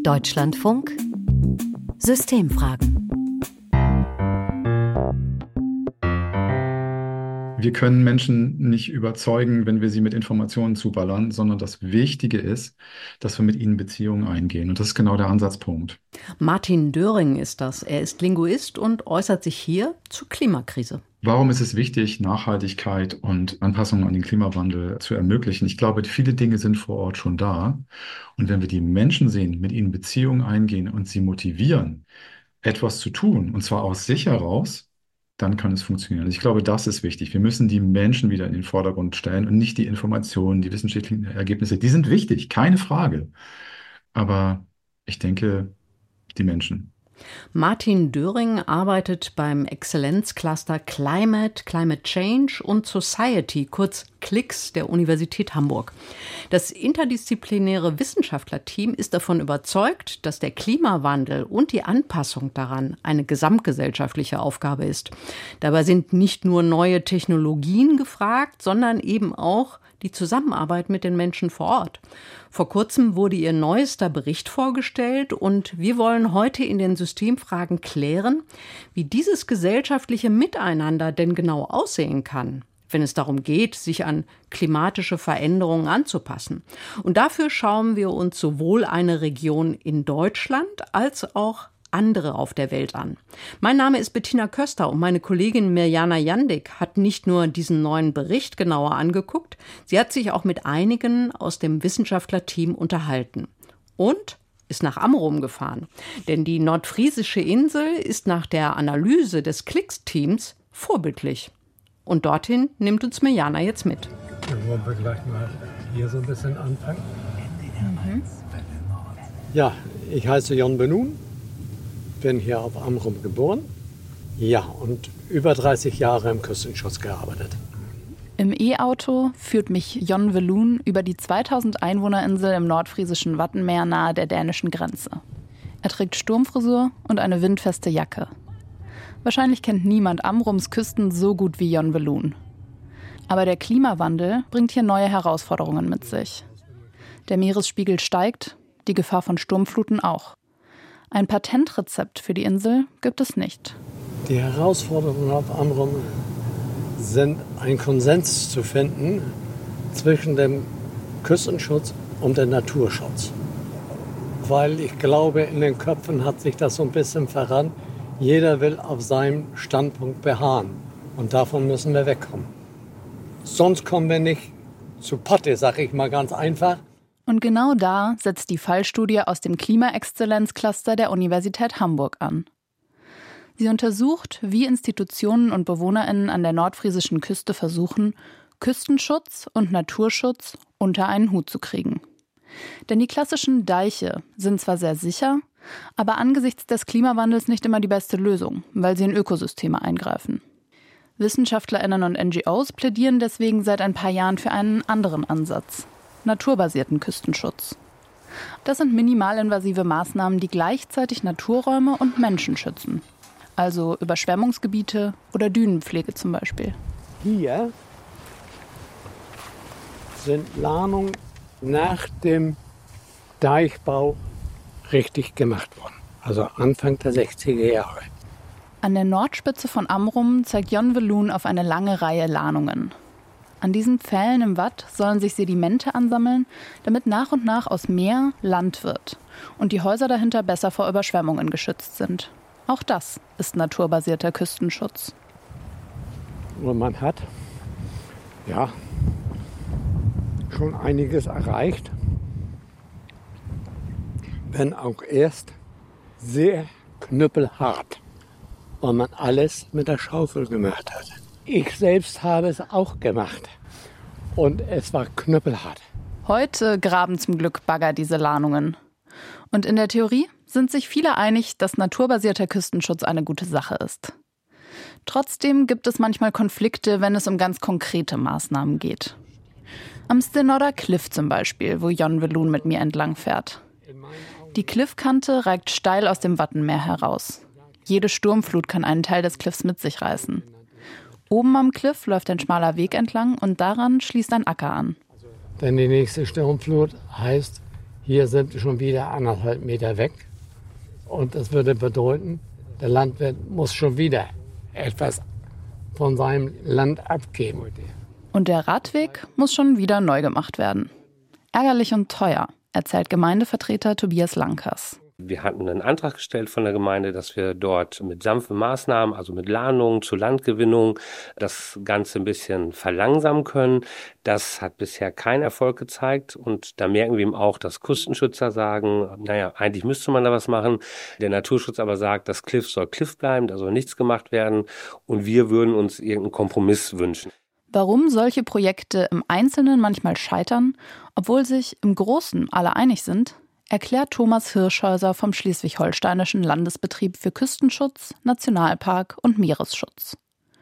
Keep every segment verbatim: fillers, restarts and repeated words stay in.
Deutschlandfunk Systemfragen. Wir können Menschen nicht überzeugen, wenn wir sie mit Informationen zuballern, sondern das Wichtige ist, dass wir mit ihnen Beziehungen eingehen. Und das ist genau der Ansatzpunkt. Martin Döring ist das. Er ist Linguist und äußert sich hier zur Klimakrise. Warum ist es wichtig, Nachhaltigkeit und Anpassung an den Klimawandel zu ermöglichen? Ich glaube, viele Dinge sind vor Ort schon da. Und wenn wir die Menschen sehen, mit ihnen Beziehungen eingehen und sie motivieren, etwas zu tun, und zwar aus sich heraus, dann kann es funktionieren. Also ich glaube, das ist wichtig. Wir müssen die Menschen wieder in den Vordergrund stellen und nicht die Informationen, die wissenschaftlichen Ergebnisse. Die sind wichtig, keine Frage. Aber ich denke, die Menschen. Martin Döring arbeitet beim Exzellenzcluster Climate, Climate Change und Society, kurz C L I X, der Universität Hamburg. Das interdisziplinäre Wissenschaftlerteam ist davon überzeugt, dass der Klimawandel und die Anpassung daran eine gesamtgesellschaftliche Aufgabe ist. Dabei sind nicht nur neue Technologien gefragt, sondern eben auch die Zusammenarbeit mit den Menschen vor Ort. Vor kurzem wurde ihr neuester Bericht vorgestellt und wir wollen heute in den Systemfragen klären, wie dieses gesellschaftliche Miteinander denn genau aussehen kann, wenn es darum geht, sich an klimatische Veränderungen anzupassen. Und dafür schauen wir uns sowohl eine Region in Deutschland als auch andere auf der Welt an. Mein Name ist Bettina Köster und meine Kollegin Mirjana Jandik hat nicht nur diesen neuen Bericht genauer angeguckt, sie hat sich auch mit einigen aus dem Wissenschaftlerteam unterhalten und ist nach Amrum gefahren. Denn die nordfriesische Insel ist nach der Analyse des C L I X-Teams vorbildlich. Und dorthin nimmt uns Mirjana jetzt mit. Dann wollen wir gleich mal hier so ein bisschen anfangen. Mhm. Ja, ich heiße Jon Benun. Bin hier auf Amrum geboren. Ja, und über dreißig Jahre im Küstenschutz gearbeitet. Im E-Auto führt mich Jon Velun über die zweitausend Einwohnerinsel im nordfriesischen Wattenmeer nahe der dänischen Grenze. Er trägt Sturmfrisur und eine windfeste Jacke. Wahrscheinlich kennt niemand Amrums Küsten so gut wie Jon Velun. Aber der Klimawandel bringt hier neue Herausforderungen mit sich. Der Meeresspiegel steigt, die Gefahr von Sturmfluten auch. Ein Patentrezept für die Insel gibt es nicht. Die Herausforderungen auf Amrum sind, einen Konsens zu finden zwischen dem Küstenschutz und dem Naturschutz. Weil ich glaube, in den Köpfen hat sich das so ein bisschen verrannt. Jeder will auf seinem Standpunkt beharren. Und davon müssen wir wegkommen. Sonst kommen wir nicht zu Potte, sage ich mal ganz einfach. Und genau da setzt die Fallstudie aus dem Klimaexzellenzcluster der Universität Hamburg an. Sie untersucht, wie Institutionen und BewohnerInnen an der nordfriesischen Küste versuchen, Küstenschutz und Naturschutz unter einen Hut zu kriegen. Denn die klassischen Deiche sind zwar sehr sicher, aber angesichts des Klimawandels nicht immer die beste Lösung, weil sie in Ökosysteme eingreifen. WissenschaftlerInnen und N G Os plädieren deswegen seit ein paar Jahren für einen anderen Ansatz: naturbasierten Küstenschutz. Das sind minimalinvasive Maßnahmen, die gleichzeitig Naturräume und Menschen schützen. Also Überschwemmungsgebiete oder Dünenpflege zum Beispiel. Hier sind Planungen nach dem Deichbau richtig gemacht worden. Also Anfang der sechziger Jahre. An der Nordspitze von Amrum zeigt Jon Velun auf eine lange Reihe Lahnungen. An diesen Pfählen im Watt sollen sich Sedimente ansammeln, damit nach und nach aus Meer Land wird und die Häuser dahinter besser vor Überschwemmungen geschützt sind. Auch das ist naturbasierter Küstenschutz. Und man hat ja schon einiges erreicht, wenn auch erst sehr knüppelhart, weil man alles mit der Schaufel gemacht hat. Ich selbst habe es auch gemacht und es war knüppelhart. Heute graben zum Glück Bagger diese Lahnungen. Und in der Theorie sind sich viele einig, dass naturbasierter Küstenschutz eine gute Sache ist. Trotzdem gibt es manchmal Konflikte, wenn es um ganz konkrete Maßnahmen geht. Am Stenoda Cliff zum Beispiel, wo Jon Velun mit mir entlang fährt. Die Cliffkante ragt steil aus dem Wattenmeer heraus. Jede Sturmflut kann einen Teil des Cliffs mit sich reißen. Oben am Cliff läuft ein schmaler Weg entlang und daran schließt ein Acker an. Denn die nächste Sturmflut heißt Hier sind wir schon wieder anderthalb Meter weg. Und das würde bedeuten, der Landwirt muss schon wieder etwas von seinem Land abgeben. Und der Radweg muss schon wieder neu gemacht werden. Ärgerlich und teuer, erzählt Gemeindevertreter Tobias Lankers. Wir hatten einen Antrag gestellt von der Gemeinde, dass wir dort mit sanften Maßnahmen, also mit Lahnung zur Landgewinnung, das Ganze ein bisschen verlangsamen können. Das hat bisher keinen Erfolg gezeigt und da merken wir eben auch, dass Küstenschützer sagen, naja, eigentlich müsste man da was machen. Der Naturschutz aber sagt, das Cliff soll Cliff bleiben, da soll nichts gemacht werden und wir würden uns irgendeinen Kompromiss wünschen. Warum solche Projekte im Einzelnen manchmal scheitern, obwohl sich im Großen alle einig sind, erklärt Thomas Hirschhäuser vom Schleswig-Holsteinischen Landesbetrieb für Küstenschutz, Nationalpark und Meeresschutz.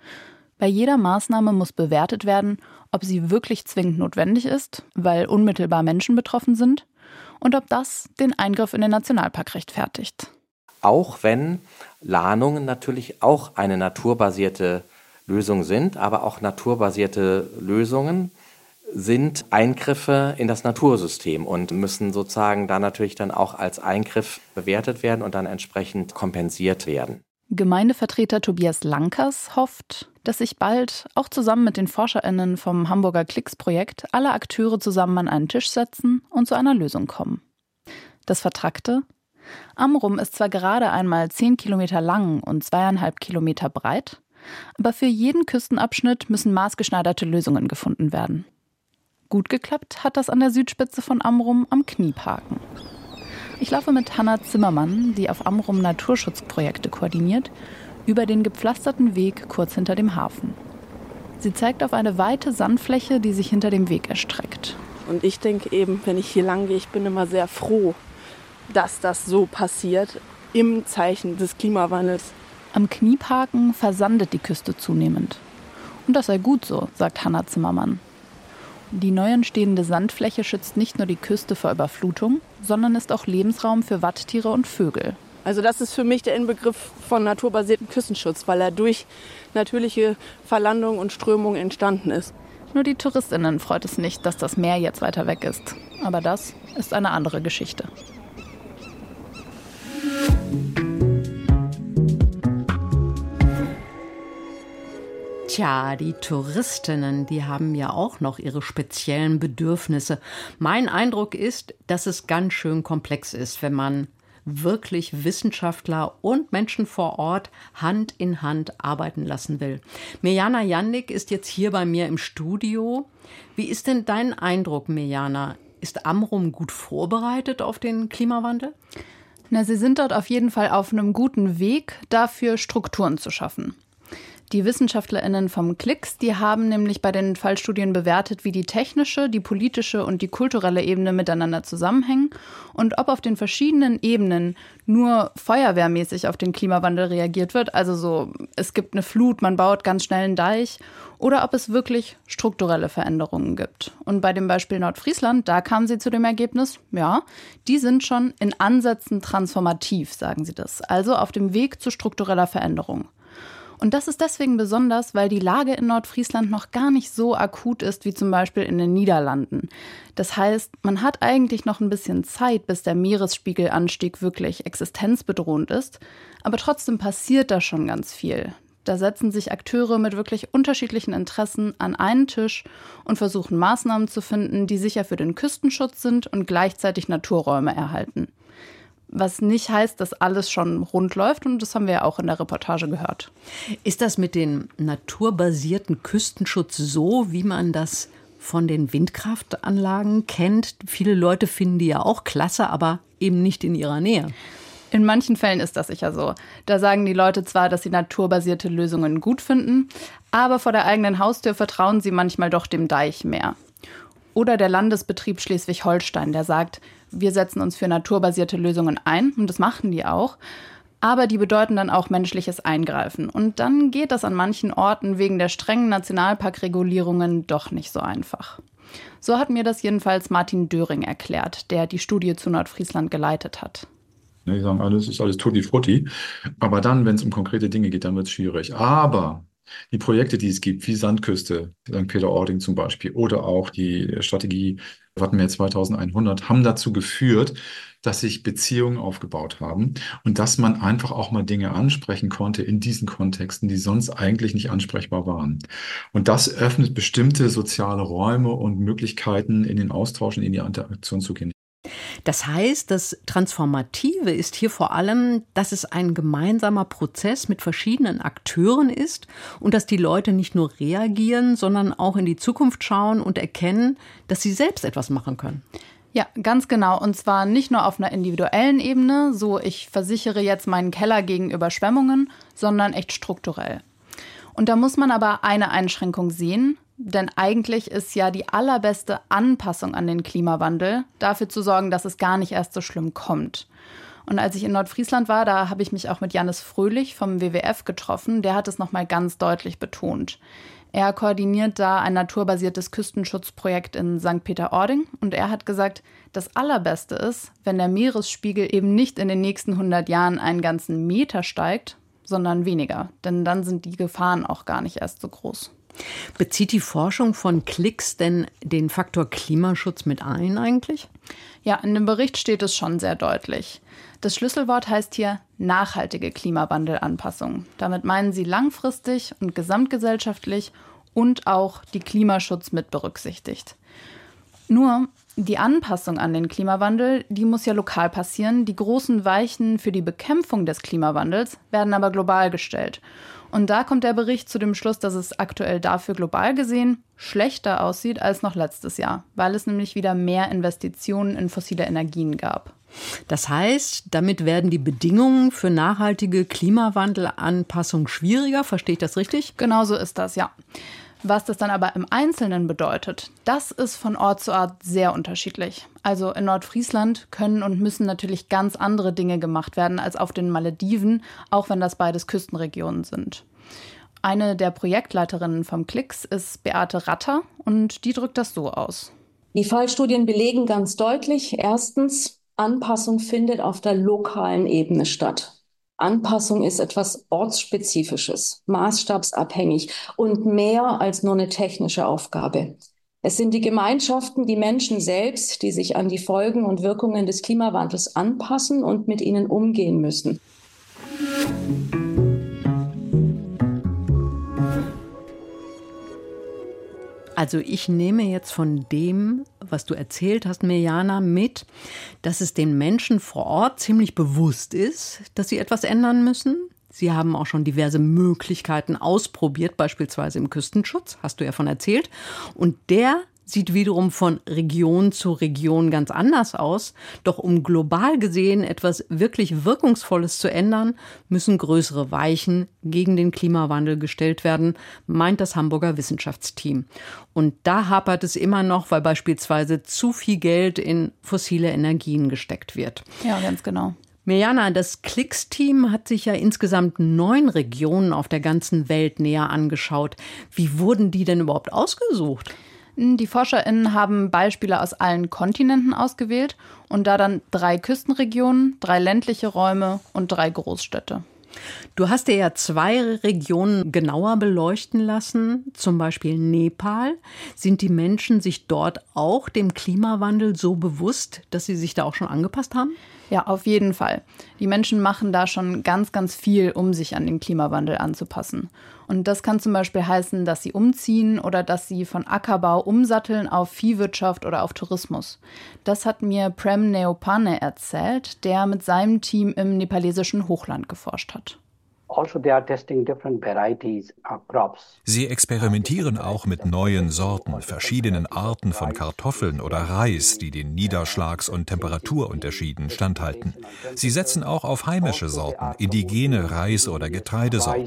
Bei jeder Maßnahme muss bewertet werden, ob sie wirklich zwingend notwendig ist, weil unmittelbar Menschen betroffen sind, und ob das den Eingriff in den Nationalpark rechtfertigt. Auch wenn Lahnungen natürlich auch eine naturbasierte Lösung sind, aber auch naturbasierte Lösungen sind Eingriffe in das Natursystem und müssen sozusagen da natürlich dann auch als Eingriff bewertet werden und dann entsprechend kompensiert werden. Gemeindevertreter Tobias Lankers hofft, dass sich bald auch zusammen mit den ForscherInnen vom Hamburger Klicks-Projekt alle Akteure zusammen an einen Tisch setzen und zu einer Lösung kommen. Das Vertrackte? Amrum ist zwar gerade einmal zehn Kilometer lang und zweieinhalb Kilometer breit, aber für jeden Küstenabschnitt müssen maßgeschneiderte Lösungen gefunden werden. Gut geklappt hat das an der Südspitze von Amrum am Knieparken. Ich laufe mit Hanna Zimmermann, die auf Amrum Naturschutzprojekte koordiniert, über den gepflasterten Weg kurz hinter dem Hafen. Sie zeigt auf eine weite Sandfläche, die sich hinter dem Weg erstreckt. Und ich denke eben, wenn ich hier lang gehe, ich bin immer sehr froh, dass das so passiert im Zeichen des Klimawandels. Am Knieparken versandet die Küste zunehmend. Und das sei gut so, sagt Hanna Zimmermann. Die neu entstehende Sandfläche schützt nicht nur die Küste vor Überflutung, sondern ist auch Lebensraum für Watttiere und Vögel. Also das ist für mich der Inbegriff von naturbasiertem Küstenschutz, weil er durch natürliche Verlandung und Strömung entstanden ist. Nur die TouristInnen freut es nicht, dass das Meer jetzt weiter weg ist. Aber das ist eine andere Geschichte. Tja, die Touristinnen, die haben ja auch noch ihre speziellen Bedürfnisse. Mein Eindruck ist, dass es ganz schön komplex ist, wenn man wirklich Wissenschaftler und Menschen vor Ort Hand in Hand arbeiten lassen will. Mirjana Jandik ist jetzt hier bei mir im Studio. Wie ist denn dein Eindruck, Mirjana? Ist Amrum gut vorbereitet auf den Klimawandel? Na, sie sind dort auf jeden Fall auf einem guten Weg, dafür Strukturen zu schaffen. Die WissenschaftlerInnen vom Klicks, die haben nämlich bei den Fallstudien bewertet, wie die technische, die politische und die kulturelle Ebene miteinander zusammenhängen und ob auf den verschiedenen Ebenen nur feuerwehrmäßig auf den Klimawandel reagiert wird, also so, es gibt eine Flut, man baut ganz schnell einen Deich, oder ob es wirklich strukturelle Veränderungen gibt. Und bei dem Beispiel Nordfriesland, da kamen sie zu dem Ergebnis, ja, die sind schon in Ansätzen transformativ, sagen sie das, also auf dem Weg zu struktureller Veränderung. Und das ist deswegen besonders, weil die Lage in Nordfriesland noch gar nicht so akut ist wie zum Beispiel in den Niederlanden. Das heißt, man hat eigentlich noch ein bisschen Zeit, bis der Meeresspiegelanstieg wirklich existenzbedrohend ist. Aber trotzdem passiert da schon ganz viel. Da setzen sich Akteure mit wirklich unterschiedlichen Interessen an einen Tisch und versuchen Maßnahmen zu finden, die sicher für den Küstenschutz sind und gleichzeitig Naturräume erhalten. Was nicht heißt, dass alles schon rund läuft, und das haben wir ja auch in der Reportage gehört. Ist das mit dem naturbasierten Küstenschutz so, wie man das von den Windkraftanlagen kennt? Viele Leute finden die ja auch klasse, aber eben nicht in ihrer Nähe. In manchen Fällen ist das sicher so. Da sagen die Leute zwar, dass sie naturbasierte Lösungen gut finden, aber vor der eigenen Haustür vertrauen sie manchmal doch dem Deich mehr. Oder der Landesbetrieb Schleswig-Holstein, der sagt, wir setzen uns für naturbasierte Lösungen ein, und das machen die auch. Aber die bedeuten dann auch menschliches Eingreifen. Und dann geht das an manchen Orten wegen der strengen Nationalparkregulierungen doch nicht so einfach. So hat mir das jedenfalls Martin Döring erklärt, der die Studie zu Nordfriesland geleitet hat. Die sagen, alles ist alles tutti frutti. Aber dann, wenn es um konkrete Dinge geht, dann wird es schwierig. Aber Die Projekte, die es gibt, wie Sandküste, Sankt Peter-Ording zum Beispiel, oder auch die Strategie Wattenmeer zweitausendeinhundert, haben dazu geführt, dass sich Beziehungen aufgebaut haben und dass man einfach auch mal Dinge ansprechen konnte in diesen Kontexten, die sonst eigentlich nicht ansprechbar waren. Und das öffnet bestimmte soziale Räume und Möglichkeiten, in den Austausch und in die Interaktion zu gehen. Das heißt, das Transformative ist hier vor allem, dass es ein gemeinsamer Prozess mit verschiedenen Akteuren ist und dass die Leute nicht nur reagieren, sondern auch in die Zukunft schauen und erkennen, dass sie selbst etwas machen können. Ja, ganz genau. Und zwar nicht nur auf einer individuellen Ebene, so ich versichere jetzt meinen Keller gegen Überschwemmungen, sondern echt strukturell. Und da muss man aber eine Einschränkung sehen. Denn eigentlich ist ja die allerbeste Anpassung an den Klimawandel, dafür zu sorgen, dass es gar nicht erst so schlimm kommt. Und als ich in Nordfriesland war, da habe ich mich auch mit Jannis Fröhlich vom W W F getroffen. Der hat es nochmal ganz deutlich betont. Er koordiniert da ein naturbasiertes Küstenschutzprojekt in Sankt Peter-Ording. Und er hat gesagt, das Allerbeste ist, wenn der Meeresspiegel eben nicht in den nächsten hundert Jahren einen ganzen Meter steigt, sondern weniger. Denn dann sind die Gefahren auch gar nicht erst so groß. Bezieht die Forschung von Klicks denn den Faktor Klimaschutz mit ein eigentlich? Ja, in dem Bericht steht es schon sehr deutlich. Das Schlüsselwort heißt hier nachhaltige Klimawandelanpassung. Damit meinen sie langfristig und gesamtgesellschaftlich und auch die Klimaschutz mit berücksichtigt. Nur die Anpassung an den Klimawandel, die muss ja lokal passieren. Die großen Weichen für die Bekämpfung des Klimawandels werden aber global gestellt. Und da kommt der Bericht zu dem Schluss, dass es aktuell dafür global gesehen schlechter aussieht als noch letztes Jahr, weil es nämlich wieder mehr Investitionen in fossile Energien gab. Das heißt, damit werden die Bedingungen für nachhaltige Klimawandelanpassung schwieriger, verstehe ich das richtig? Genau so ist das, ja. Was das dann aber im Einzelnen bedeutet, das ist von Ort zu Ort sehr unterschiedlich. Also in Nordfriesland können und müssen natürlich ganz andere Dinge gemacht werden als auf den Malediven, auch wenn das beides Küstenregionen sind. Eine der Projektleiterinnen vom Klicks ist Beate Ratter und die drückt das so aus. Die Fallstudien belegen ganz deutlich, erstens, Anpassung findet auf der lokalen Ebene statt. Anpassung ist etwas Ortsspezifisches, maßstabsabhängig und mehr als nur eine technische Aufgabe. Es sind die Gemeinschaften, die Menschen selbst, die sich an die Folgen und Wirkungen des Klimawandels anpassen und mit ihnen umgehen müssen. Also ich nehme jetzt von dem, was du erzählt hast, Mirjana, mit, dass es den Menschen vor Ort ziemlich bewusst ist, dass sie etwas ändern müssen. Sie haben auch schon diverse Möglichkeiten ausprobiert, beispielsweise im Küstenschutz, hast du ja von erzählt. Und der sieht wiederum von Region zu Region ganz anders aus. Doch um global gesehen etwas wirklich Wirkungsvolles zu ändern, müssen größere Weichen gegen den Klimawandel gestellt werden, meint das Hamburger Wissenschaftsteam. Und da hapert es immer noch, weil beispielsweise zu viel Geld in fossile Energien gesteckt wird. Ja, ganz genau. Mirjana, das Klicks-Team hat sich ja insgesamt neun Regionen auf der ganzen Welt näher angeschaut. Wie wurden die denn überhaupt ausgesucht? Die ForscherInnen haben Beispiele aus allen Kontinenten ausgewählt und da dann drei Küstenregionen, drei ländliche Räume und drei Großstädte. Du hast dir ja zwei Regionen genauer beleuchten lassen, zum Beispiel Nepal. Sind die Menschen sich dort auch dem Klimawandel so bewusst, dass sie sich da auch schon angepasst haben? Ja, auf jeden Fall. Die Menschen machen da schon ganz, ganz viel, um sich an den Klimawandel anzupassen. Und das kann zum Beispiel heißen, dass sie umziehen oder dass sie von Ackerbau umsatteln auf Viehwirtschaft oder auf Tourismus. Das hat mir Prem Neopane erzählt, der mit seinem Team im nepalesischen Hochland geforscht hat. Sie experimentieren auch mit neuen Sorten, verschiedenen Arten von Kartoffeln oder Reis, die den Niederschlags- und Temperaturunterschieden standhalten. Sie setzen auch auf heimische Sorten, indigene Reis- oder Getreidesorten.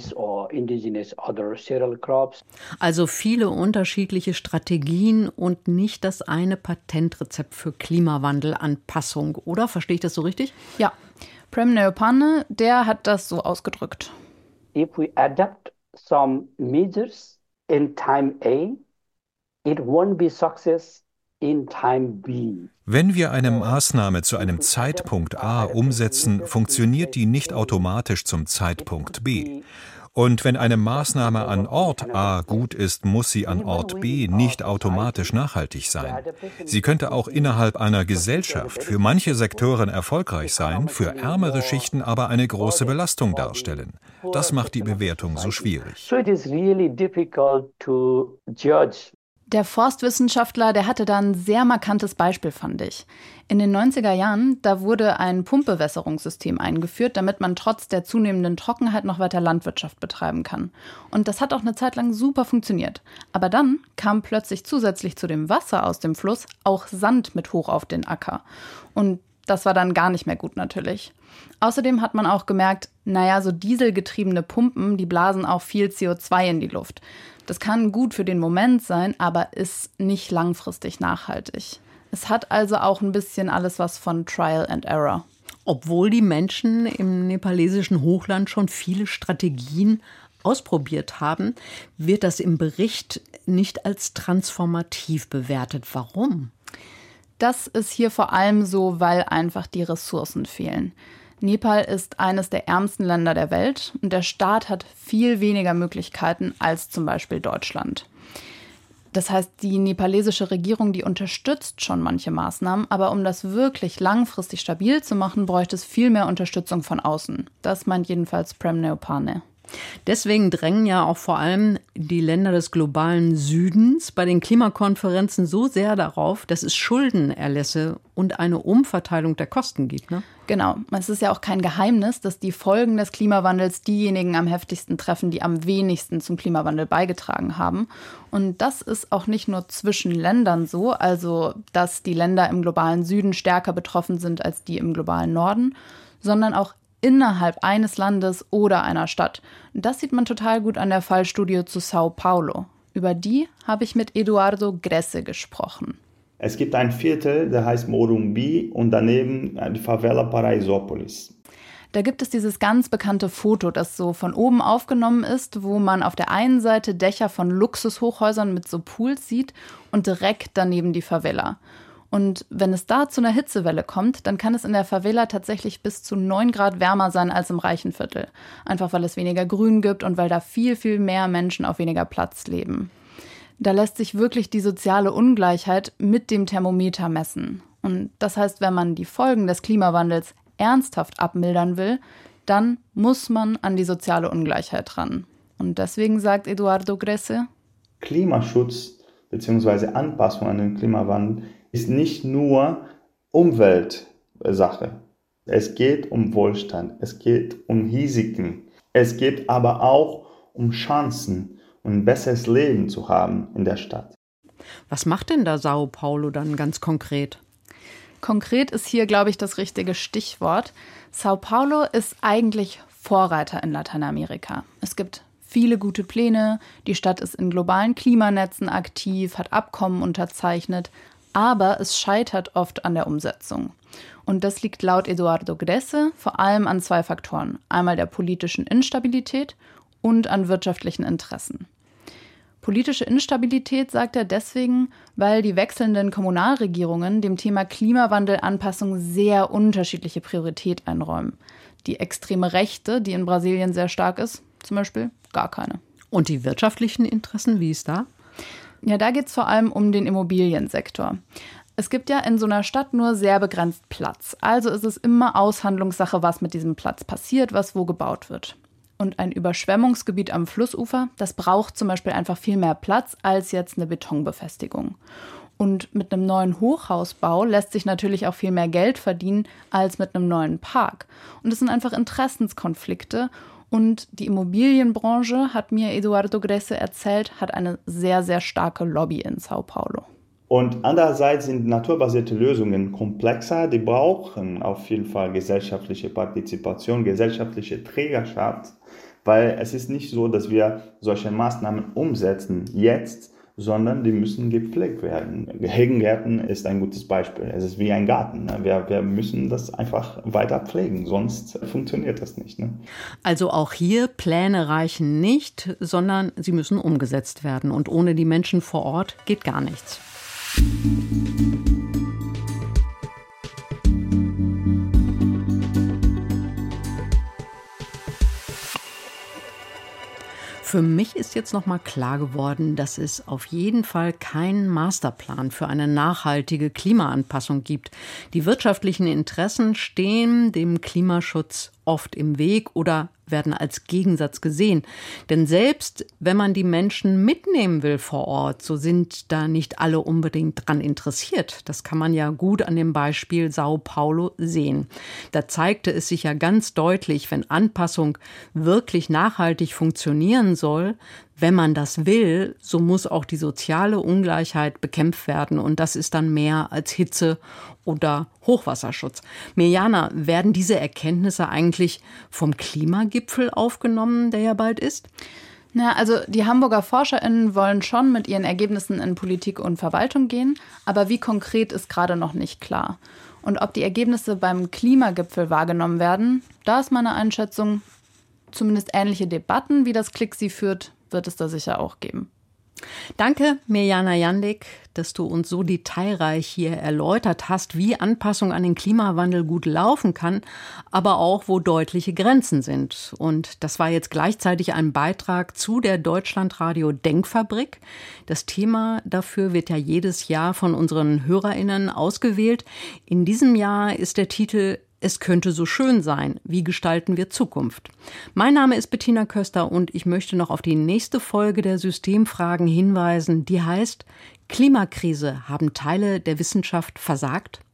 Also viele unterschiedliche Strategien und nicht das eine Patentrezept für Klimawandelanpassung, oder? Verstehe ich das so richtig? Ja. Prem Neopane, der hat das so ausgedrückt. If we adapt some measures in time A, it won't be success in time B. Wenn wir eine Maßnahme zu einem Zeitpunkt A umsetzen, funktioniert die nicht automatisch zum Zeitpunkt B. Und wenn eine Maßnahme an Ort A gut ist, muss sie an Ort B nicht automatisch nachhaltig sein. Sie könnte auch innerhalb einer Gesellschaft für manche Sektoren erfolgreich sein, für ärmere Schichten aber eine große Belastung darstellen. Das macht die Bewertung so schwierig. So it is really difficult to judge. Der Forstwissenschaftler, der hatte da ein sehr markantes Beispiel, fand ich. In den neunziger Jahren, da wurde ein Pumpbewässerungssystem eingeführt, damit man trotz der zunehmenden Trockenheit noch weiter Landwirtschaft betreiben kann. Und das hat auch eine Zeit lang super funktioniert. Aber dann kam plötzlich zusätzlich zu dem Wasser aus dem Fluss auch Sand mit hoch auf den Acker. Und das war dann gar nicht mehr gut natürlich. Außerdem hat man auch gemerkt, naja, so dieselgetriebene Pumpen, die blasen auch viel C O zwei in die Luft. Das kann gut für den Moment sein, aber ist nicht langfristig nachhaltig. Es hat also auch ein bisschen alles was von Trial and Error. Obwohl die Menschen im nepalesischen Hochland schon viele Strategien ausprobiert haben, wird das im Bericht nicht als transformativ bewertet. Warum? Das ist hier vor allem so, weil einfach die Ressourcen fehlen. Nepal ist eines der ärmsten Länder der Welt und der Staat hat viel weniger Möglichkeiten als zum Beispiel Deutschland. Das heißt, die nepalesische Regierung, die unterstützt schon manche Maßnahmen, aber um das wirklich langfristig stabil zu machen, bräuchte es viel mehr Unterstützung von außen. Das meint jedenfalls Prem Neopane. Deswegen drängen ja auch vor allem die Länder des globalen Südens bei den Klimakonferenzen so sehr darauf, dass es Schuldenerlässe und eine Umverteilung der Kosten gibt, ne? Genau. Es ist ja auch kein Geheimnis, dass die Folgen des Klimawandels diejenigen am heftigsten treffen, die am wenigsten zum Klimawandel beigetragen haben. Und das ist auch nicht nur zwischen Ländern so, also dass die Länder im globalen Süden stärker betroffen sind als die im globalen Norden, sondern auch innerhalb eines Landes oder einer Stadt. Das sieht man total gut an der Fallstudie zu Sao Paulo. Über die habe ich mit Eduardo Gresse gesprochen. Es gibt ein Viertel, der heißt Morumbi und daneben die Favela Paraisópolis. Da gibt es dieses ganz bekannte Foto, das so von oben aufgenommen ist, wo man auf der einen Seite Dächer von Luxushochhäusern mit so Pools sieht und direkt daneben die Favela. Und wenn es da zu einer Hitzewelle kommt, dann kann es in der Favela tatsächlich bis zu neun Grad wärmer sein als im reichen Viertel. Einfach weil es weniger Grün gibt und weil da viel, viel mehr Menschen auf weniger Platz leben. Da lässt sich wirklich die soziale Ungleichheit mit dem Thermometer messen. Und das heißt, wenn man die Folgen des Klimawandels ernsthaft abmildern will, dann muss man an die soziale Ungleichheit ran. Und deswegen sagt Eduardo Gresse: Klimaschutz bzw. Anpassung an den Klimawandel ist nicht nur Umweltsache. Es geht um Wohlstand, es geht um Risiken, es geht aber auch um Chancen und ein besseres Leben zu haben in der Stadt. Was macht denn da Sao Paulo dann ganz konkret? Konkret ist hier, glaube ich, das richtige Stichwort. Sao Paulo ist eigentlich Vorreiter in Lateinamerika. Es gibt viele gute Pläne, die Stadt ist in globalen Klimanetzen aktiv, hat Abkommen unterzeichnet, aber es scheitert oft an der Umsetzung. Und das liegt laut Eduardo Gresse vor allem an zwei Faktoren. Einmal der politischen Instabilität und an wirtschaftlichen Interessen. Politische Instabilität sagt er deswegen, weil die wechselnden Kommunalregierungen dem Thema Klimawandelanpassung sehr unterschiedliche Priorität einräumen. Die extreme Rechte, die in Brasilien sehr stark ist, zum Beispiel gar keine. Und die wirtschaftlichen Interessen, wie ist da? Ja, da geht es vor allem um den Immobiliensektor. Es gibt ja in so einer Stadt nur sehr begrenzt Platz. Also ist es immer Aushandlungssache, was mit diesem Platz passiert, was wo gebaut wird. Und ein Überschwemmungsgebiet am Flussufer, das braucht zum Beispiel einfach viel mehr Platz als jetzt eine Betonbefestigung. Und mit einem neuen Hochhausbau lässt sich natürlich auch viel mehr Geld verdienen als mit einem neuen Park. Und es sind einfach Interessenskonflikte. Und die Immobilienbranche, hat mir Eduardo Gresse erzählt, hat eine sehr, sehr starke Lobby in Sao Paulo. Und andererseits sind naturbasierte Lösungen komplexer. Die brauchen auf jeden Fall gesellschaftliche Partizipation, gesellschaftliche Trägerschaft, weil es ist nicht so, dass wir solche Maßnahmen umsetzen jetzt, sondern die müssen gepflegt werden. Hegengärten ist ein gutes Beispiel. Es ist wie ein Garten. Wir, wir müssen das einfach weiter pflegen, sonst funktioniert das nicht. Ne? Also auch hier, Pläne reichen nicht, sondern sie müssen umgesetzt werden. Und ohne die Menschen vor Ort geht gar nichts. Für mich ist jetzt noch mal klar geworden, dass es auf jeden Fall keinen Masterplan für eine nachhaltige Klimaanpassung gibt. Die wirtschaftlichen Interessen stehen dem Klimaschutz oft im Weg oder werden als Gegensatz gesehen. Denn selbst wenn man die Menschen mitnehmen will vor Ort, so sind da nicht alle unbedingt dran interessiert. Das kann man ja gut an dem Beispiel Sao Paulo sehen. Da zeigte es sich ja ganz deutlich, wenn Anpassung wirklich nachhaltig funktionieren soll, wenn man das will, so muss auch die soziale Ungleichheit bekämpft werden. Und das ist dann mehr als Hitze oder Hochwasserschutz. Mirjana, werden diese Erkenntnisse eigentlich vom Klimagipfel aufgenommen, der ja bald ist? Na, also die Hamburger ForscherInnen wollen schon mit ihren Ergebnissen in Politik und Verwaltung gehen, aber wie konkret ist gerade noch nicht klar. Und ob die Ergebnisse beim Klimagipfel wahrgenommen werden, da ist meine Einschätzung, zumindest ähnliche Debatten, wie das Klick sie führt, wird es da sicher auch geben. Danke, Mirjana Jandik, dass du uns so detailreich hier erläutert hast, wie Anpassung an den Klimawandel gut laufen kann, aber auch, wo deutliche Grenzen sind. Und das war jetzt gleichzeitig ein Beitrag zu der Deutschlandradio Denkfabrik. Das Thema dafür wird ja jedes Jahr von unseren HörerInnen ausgewählt. In diesem Jahr ist der Titel Es könnte so schön sein. Wie gestalten wir Zukunft? Mein Name ist Bettina Köster und ich möchte noch auf die nächste Folge der Systemfragen hinweisen, die heißt: Klimakrise, haben Teile der Wissenschaft versagt?